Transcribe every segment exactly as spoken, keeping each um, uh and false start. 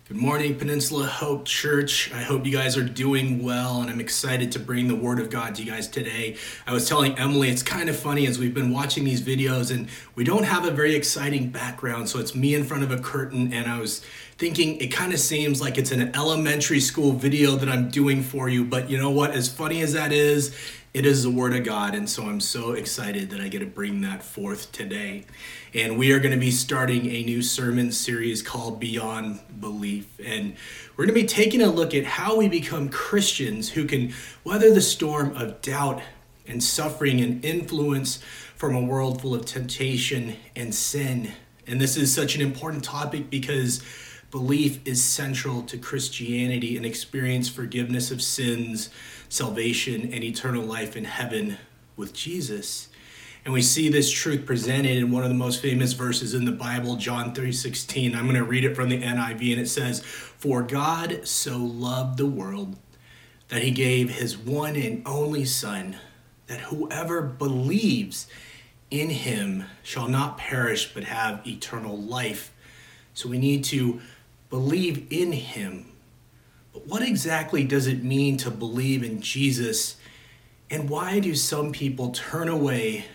Good morning, Peninsula Hope Church. I hope you guys are doing well, and I'm excited to bring the Word of God to you guys today. I was telling Emily, it's kind of funny as we've been watching these videos, and we don't have a very exciting background, so it's me in front of a curtain, and I was thinking it kind of seems like it's an elementary school video that I'm doing for you, but you know what? As funny as that is, it is the Word of God, and so I'm so excited that I get to bring that forth today. And we are going to be starting a new sermon series called Beyond Belief. And we're going to be taking a look at how we become Christians who can weather the storm of doubt and suffering and influence from a world full of temptation and sin. And this is such an important topic because belief is central to Christianity and experience forgiveness of sins, salvation, and eternal life in heaven with Jesus. And we see this truth presented in one of the most famous verses in the Bible, John three sixteen. I'm going to read it from the N I V, and it says, "For God so loved the world that he gave his one and only Son, that whoever believes in him shall not perish but have eternal life." So we need to believe in him. But what exactly does it mean to believe in Jesus? And why do some people turn away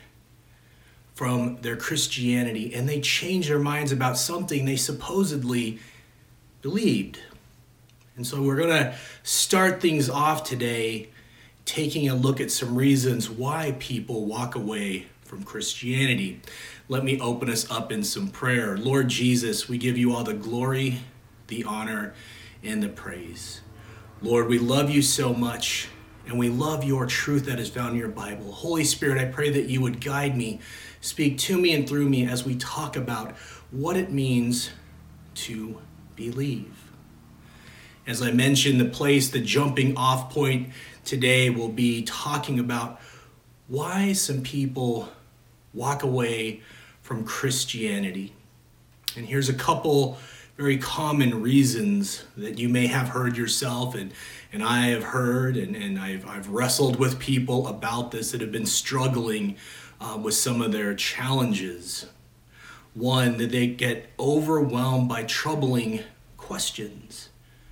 from their Christianity and they change their minds about something they supposedly believed? And so we're going to start things off today taking a look at some reasons why people walk away from Christianity. Let me open us up in some prayer. Lord Jesus, we give you all the glory, the honor, and the praise. Lord, we love you so much, and we love your truth that is found in your Bible. Holy Spirit, I pray that you would guide me, speak to me and through me as we talk about what it means to believe. As I mentioned, the place, the jumping off point today will be talking about why some people walk away from Christianity. And here's a couple very common reasons that you may have heard yourself, and, and I have heard, and, and I've, I've wrestled with people about this that have been struggling uh, with some of their challenges. One, that they get overwhelmed by troubling questions.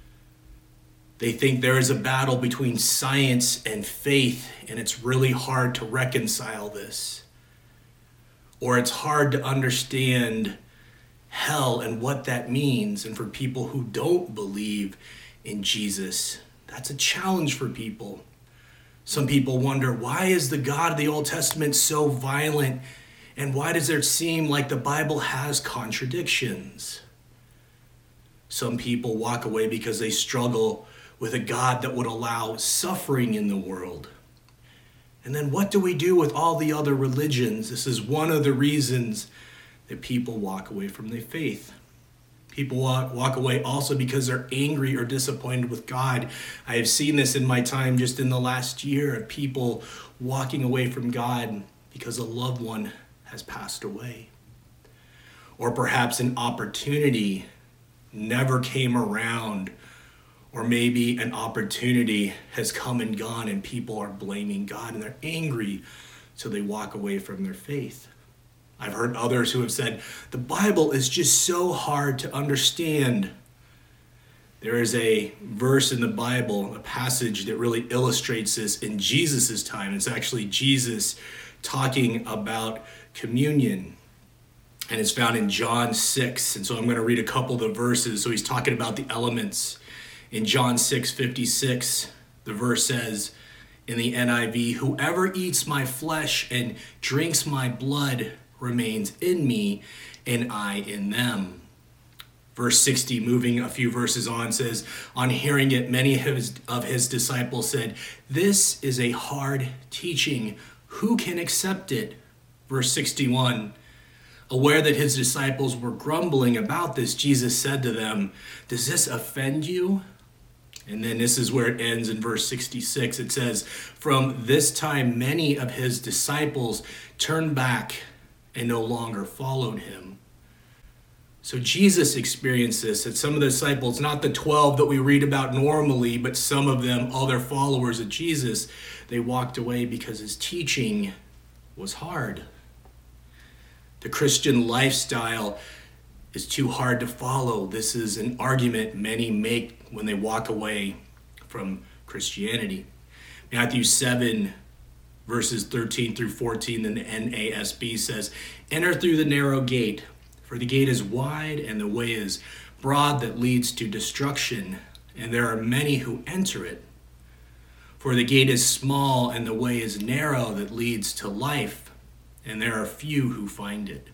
They think there is a battle between science and faith, and it's really hard to reconcile this. Or it's hard to understand hell and what that means. And for people who don't believe in Jesus, that's a challenge for people. Some people wonder, why is the God of the Old Testament so violent? And why does it seem like the Bible has contradictions? Some people walk away because they struggle with a God that would allow suffering in the world. And then what do we do with all the other religions? This is one of the reasons that people walk away from their faith. People walk, walk away also because they're angry or disappointed with God. I have seen this in my time just in the last year of people walking away from God because a loved one has passed away. Or perhaps an opportunity never came around, or maybe an opportunity has come and gone and people are blaming God and they're angry, so they walk away from their faith. I've heard others who have said, the Bible is just so hard to understand. There is a verse in the Bible, a passage that really illustrates this in Jesus' time. It's actually Jesus talking about communion. And it's found in John six. And so I'm going to read a couple of the verses. So he's talking about the elements. In John six fifty-six, the verse says in the N I V, "Whoever eats my flesh and drinks my blood remains in me, and I in them." Verse sixty, moving a few verses on, says, "On hearing it, many of his, of his disciples said, 'This is a hard teaching. Who can accept it?'" Verse sixty-one, aware that his disciples were grumbling about this, Jesus said to them, "Does this offend you?" And then this is where it ends in verse sixty-six. It says, "From this time, many of his disciples turned back and no longer followed him." So Jesus experienced this, that some of the disciples, not the twelve that we read about normally, but some of them, other followers of Jesus, they walked away because his teaching was hard. The Christian lifestyle is too hard to follow. This is an argument many make when they walk away from Christianity. Matthew seven, verses thirteen through fourteen in the N A S B says, "Enter through the narrow gate, for the gate is wide and the way is broad that leads to destruction, and there are many who enter it. For the gate is small and the way is narrow that leads to life, and there are few who find it."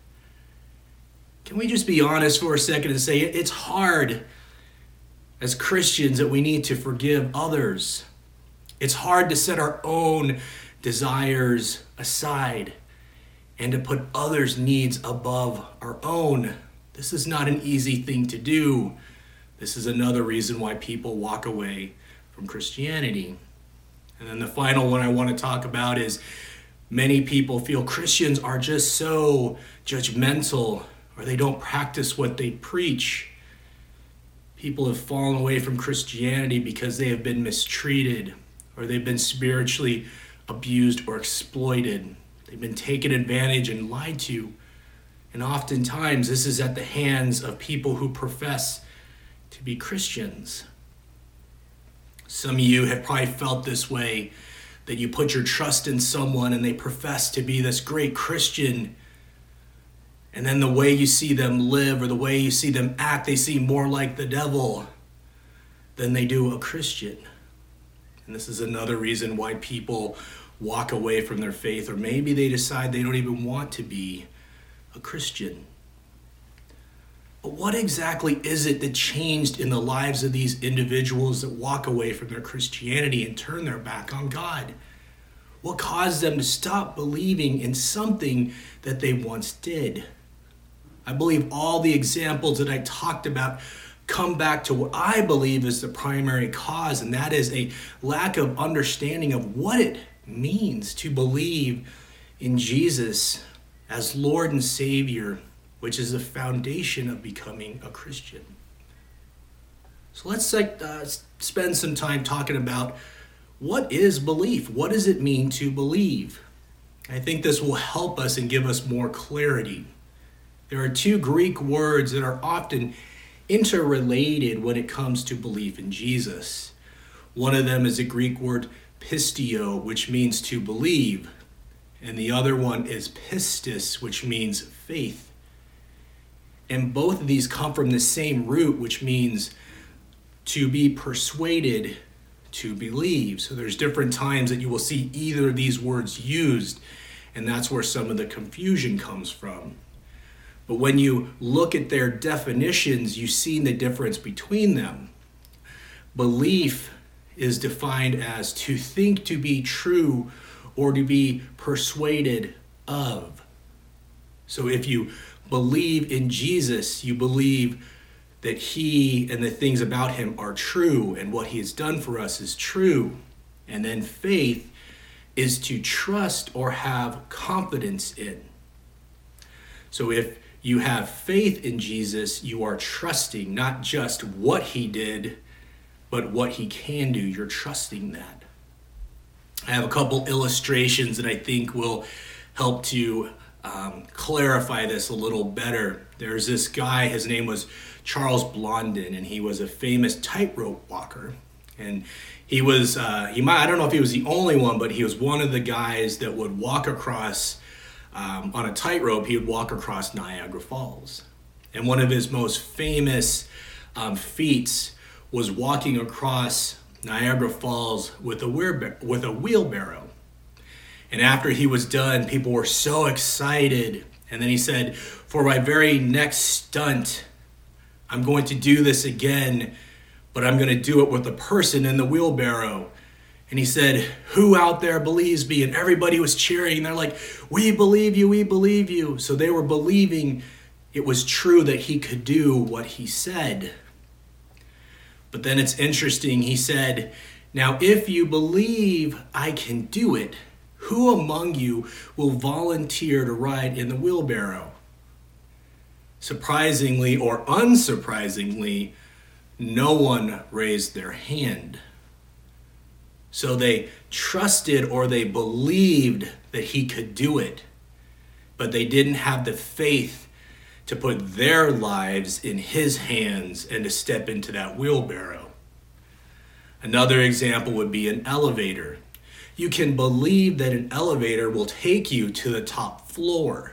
Can we just be honest for a second and say it's hard as Christians that we need to forgive others? It's hard to set our own desires aside and to put others' needs above our own. This is not an easy thing to do. This is another reason why people walk away from Christianity. And then the final one I want to talk about is many people feel Christians are just so judgmental, or they don't practice what they preach. People have fallen away from Christianity because they have been mistreated, or they've been spiritually abused or exploited. They've been taken advantage and lied to. And oftentimes this is at the hands of people who profess to be Christians. Some of you have probably felt this way, that you put your trust in someone and they profess to be this great Christian, and then the way you see them live or the way you see them act, they seem more like the devil than they do a Christian. And this is another reason why people walk away from their faith, or maybe they decide they don't even want to be a Christian. But what exactly is it that changed in the lives of these individuals that walk away from their Christianity and turn their back on God? What caused them to stop believing in something that they once did? I believe all the examples that I talked about come back to what I believe is the primary cause, and that is a lack of understanding of what it means to believe in Jesus as Lord and Savior, which is the foundation of becoming a Christian. So let's like, uh, spend some time talking about what is belief? What does it mean to believe? I think this will help us and give us more clarity. There are two Greek words that are often interrelated when it comes to belief in Jesus. One of them is the Greek word pistio, which means to believe, and the other one is pistis, which means faith. And both of these come from the same root, which means to be persuaded to believe. So there's different times that you will see either of these words used, and that's where some of the confusion comes from. But when you look at their definitions, you see the difference between them. Belief is defined as to think to be true or to be persuaded of. So if you believe in Jesus, you believe that he and the things about him are true and what he has done for us is true. And then faith is to trust or have confidence in. So if you have faith in Jesus, you are trusting not just what he did, but what he can do. You're trusting that. I have a couple illustrations that I think will help to um, clarify this a little better. There's this guy, his name was Charles Blondin, and he was a famous tightrope walker. And he was, uh, he might, I don't know if he was the only one, but he was one of the guys that would walk across Um, on a tightrope. He would walk across Niagara Falls. And one of his most famous um, feats was walking across Niagara Falls with a, wheelbar- with a wheelbarrow. And after he was done, people were so excited. And then he said, "For my very next stunt, I'm going to do this again, but I'm going to do it with a person in the wheelbarrow." And he said, "Who out there believes me?" And everybody was cheering. They're like, "We believe you, we believe you." So they were believing it was true that he could do what he said. But then it's interesting. He said, "Now, if you believe I can do it, who among you will volunteer to ride in the wheelbarrow?" Surprisingly or unsurprisingly, no one raised their hand. So they trusted or they believed that he could do it, but they didn't have the faith to put their lives in his hands and to step into that wheelbarrow. Another example would be an elevator. You can believe that an elevator will take you to the top floor.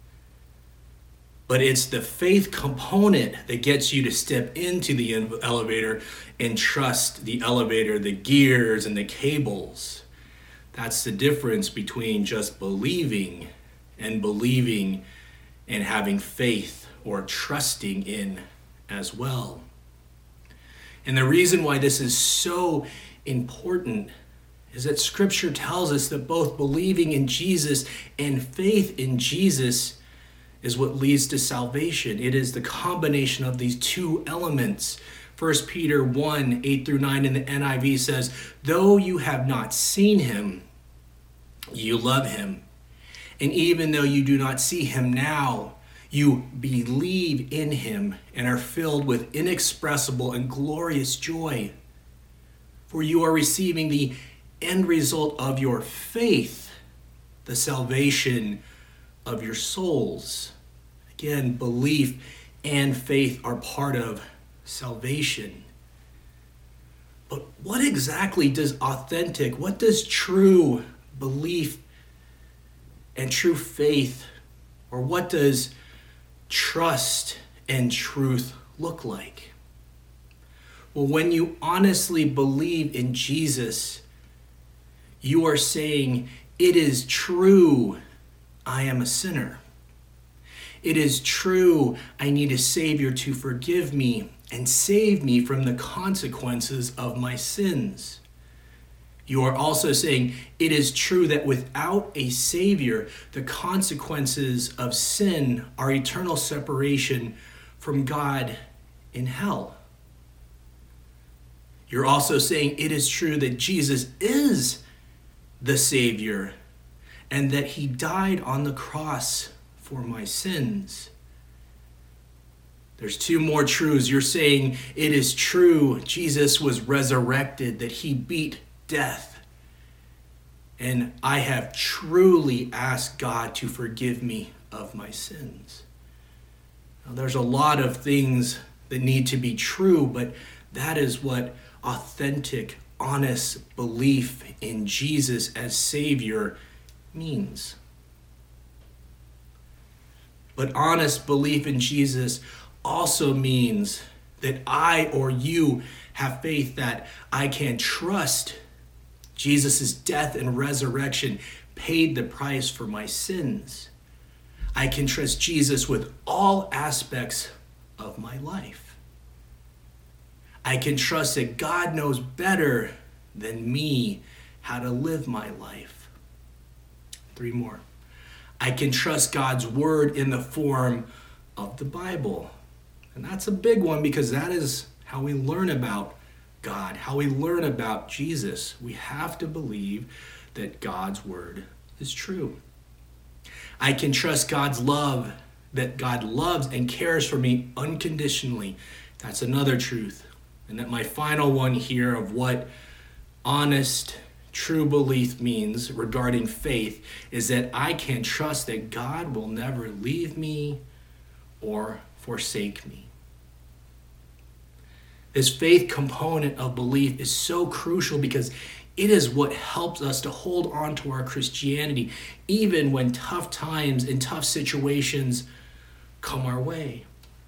But it's the faith component that gets you to step into the elevator and trust the elevator, the gears, and the cables. That's the difference between just believing and believing and having faith or trusting in as well. And the reason why this is so important is that Scripture tells us that both believing in Jesus and faith in Jesus is what leads to salvation. It is the combination of these two elements. First Peter one, eight through nine in the N I V says, though you have not seen him, you love him. And even though you do not see him now, you believe in him and are filled with inexpressible and glorious joy. For you are receiving the end result of your faith, the salvation of your souls. Again, belief and faith are part of salvation. But what exactly does authentic, what does true belief and true faith, or what does trust and truth look like? Well, when you honestly believe in Jesus, you are saying, it is true, I am a sinner. It is true, I need a Savior to forgive me and save me from the consequences of my sins. You are also saying, it is true that without a Savior, the consequences of sin are eternal separation from God in hell. You're also saying it is true that Jesus is the Savior and that he died on the cross for my sins. There's two more truths. You're saying it is true Jesus was resurrected, that he beat death. And I have truly asked God to forgive me of my sins. Now, there's a lot of things that need to be true, but that is what authentic, honest belief in Jesus as Savior means. But honest belief in Jesus also means that I or you have faith that I can trust Jesus' death and resurrection paid the price for my sins. I can trust Jesus with all aspects of my life. I can trust that God knows better than me how to live my life. Three more. I can trust God's word in the form of the Bible. And that's a big one because that is how we learn about God, how we learn about Jesus. We have to believe that God's word is true. I can trust God's love, that God loves and cares for me unconditionally. That's another truth. And that my final one here of what honest, true belief means regarding faith is that I can trust that God will never leave me or forsake me. This faith component of belief is so crucial because it is what helps us to hold on to our Christianity even when tough times and tough situations come our way.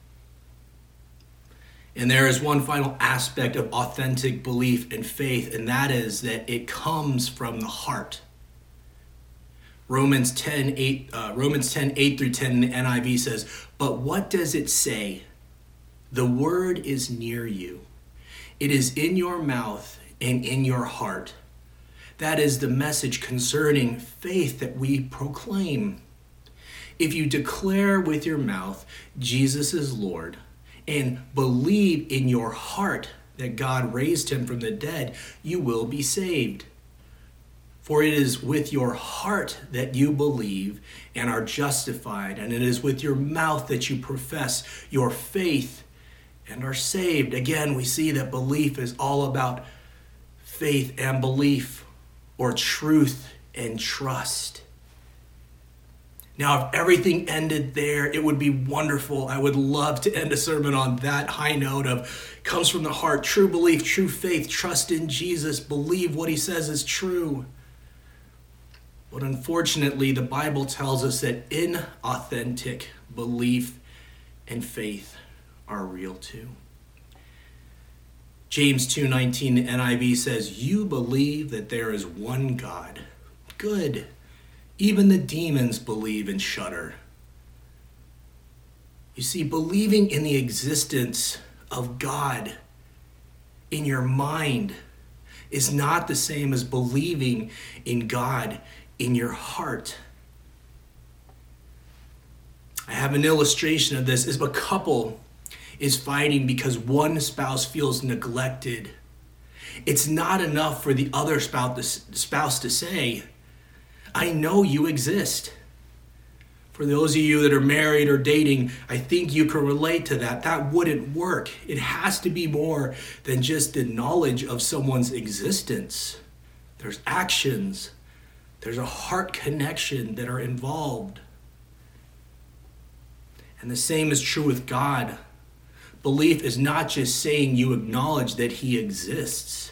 And there is one final aspect of authentic belief and faith, and that is that it comes from the heart. Romans ten, eight, uh, Romans ten, eight through ten in the N I V says, but what does it say? The word is near you. It is in your mouth and in your heart. That is the message concerning faith that we proclaim. If you declare with your mouth Jesus is Lord and believe in your heart that God raised him from the dead, you will be saved. For it is with your heart that you believe and are justified, and it is with your mouth that you profess your faith and are saved. Again, we see that belief is all about faith and belief, or truth and trust. Now, if everything ended there, it would be wonderful. I would love to end a sermon on that high note of comes from the heart, true belief, true faith, trust in Jesus, believe what he says is true. But unfortunately, the Bible tells us that inauthentic belief and faith are real too. James two nineteen, the N I V says, you believe that there is one God. Good. Even the demons believe and shudder. You see, believing in the existence of God in your mind is not the same as believing in God in your heart. I have an illustration of this. If a couple is fighting because one spouse feels neglected, it's not enough for the other spouse to say, I know you exist. For those of you that are married or dating, I think you can relate to that. That wouldn't work. It has to be more than just the knowledge of someone's existence. There's actions. There's a heart connection that are involved. And the same is true with God. Belief is not just saying you acknowledge that he exists.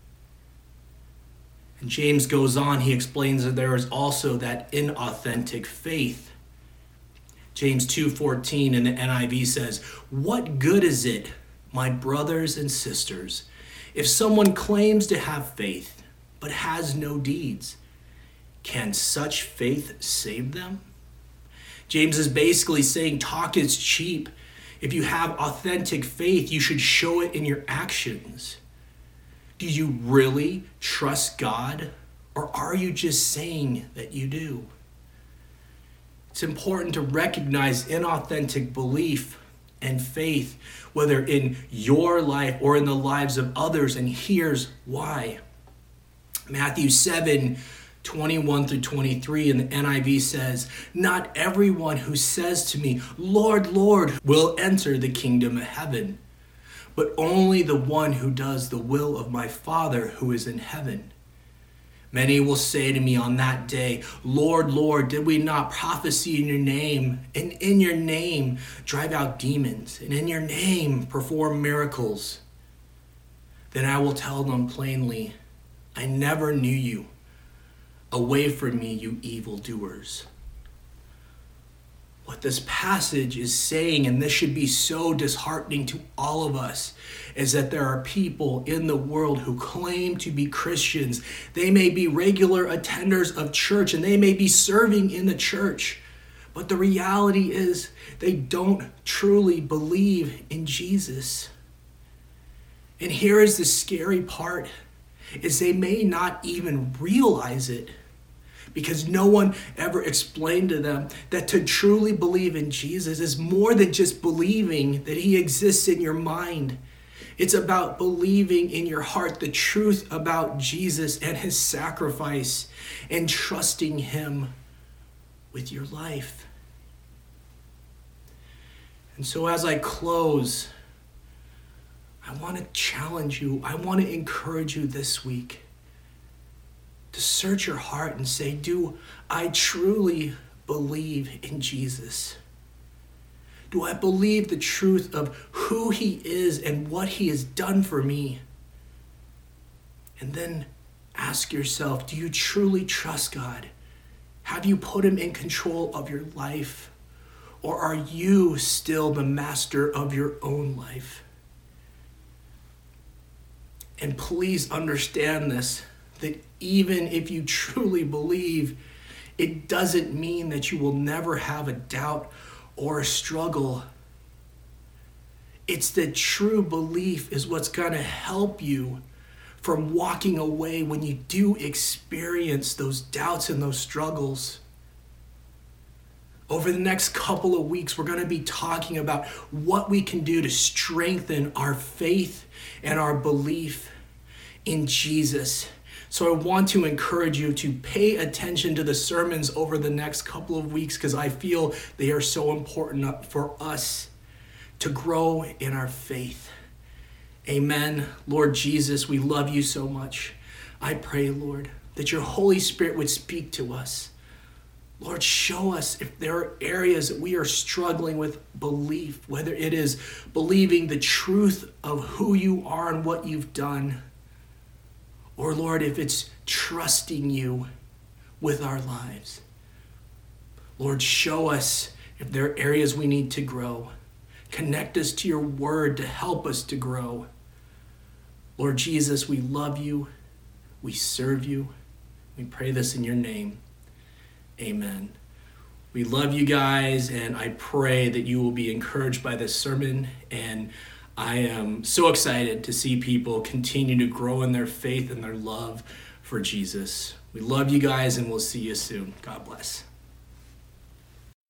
And James goes on, he explains that there is also that inauthentic faith. James two fourteen in the N I V says, what good is it, my brothers and sisters, if someone claims to have faith but has no deeds? Can such faith save them? James is basically saying talk is cheap. If you have authentic faith, you should show it in your actions. Do you really trust God, or are you just saying that you do? It's important to recognize inauthentic belief and faith, whether in your life or in the lives of others, and here's why. Matthew seven, twenty-one through twenty-three in the N I V says, not everyone who says to me, Lord, Lord, will enter the kingdom of heaven, but only the one who does the will of my Father who is in heaven. Many will say to me on that day, Lord, Lord, did we not prophesy in your name, and in your name drive out demons, and in your name perform miracles? Then I will tell them plainly, I never knew you. Away from me, you evildoers. What this passage is saying, and this should be so disheartening to all of us, is that there are people in the world who claim to be Christians. They may be regular attenders of church, and they may be serving in the church. But the reality is they don't truly believe in Jesus. And here is the scary part, is they may not even realize it, because no one ever explained to them that to truly believe in Jesus is more than just believing that he exists in your mind. It's about believing in your heart the truth about Jesus and his sacrifice and trusting him with your life. And so as I close, I want to challenge you. I want to encourage you this week to search your heart and say, do I truly believe in Jesus? Do I believe the truth of who he is and what he has done for me? And then ask yourself, do you truly trust God? Have you put him in control of your life? Or are you still the master of your own life? And please understand this, that even if you truly believe, it doesn't mean that you will never have a doubt or a struggle. It's that true belief is what's going to help you from walking away when you do experience those doubts and those struggles. Over the next couple of weeks, we're going to be talking about what we can do to strengthen our faith and our belief in Jesus. So I want to encourage you to pay attention to the sermons over the next couple of weeks, because I feel they are so important for us to grow in our faith. Amen. Lord Jesus, we love you so much. I pray, Lord, that your Holy Spirit would speak to us. Lord, show us if there are areas that we are struggling with belief, whether it is believing the truth of who you are and what you've done, or Lord, if it's trusting you with our lives. Lord, show us if there are areas we need to grow. Connect us to your word to help us to grow. Lord Jesus, we love you. We serve you. We pray this in your name. Amen. We love you guys, and I pray that you will be encouraged by this sermon. And I am so excited to see people continue to grow in their faith and their love for Jesus. We love you guys, and we'll see you soon. God bless.